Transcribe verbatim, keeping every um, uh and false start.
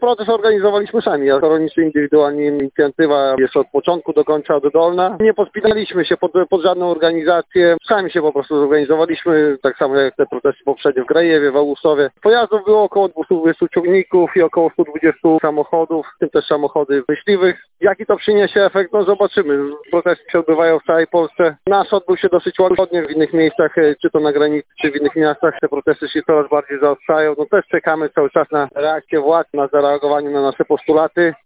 Proces organizowaliśmy sami, a rolnicy indywidualnie inicjatywa jest od początku do końca oddolna. Nie podpinaliśmy się pod, pod żadną organizację, sami się po prostu zorganizowaliśmy, tak samo jak te protesty poprzednie w Grajewie, w Ałusowie. Pojazdów było około dwieście dwadzieścia ciągników i około sto dwadzieścia samochodów, w tym też samochody myśliwych. Jaki to przyniesie efekt? No zobaczymy. Protesty się odbywają w całej Polsce. Nasz odbył się dosyć łagodnie, w innych miejscach, czy to na granicy, czy w innych miastach, te protesty się coraz bardziej zaostrzają. No też czekamy cały czas na reakcję władz, na zareagowanie na nasze postulaty.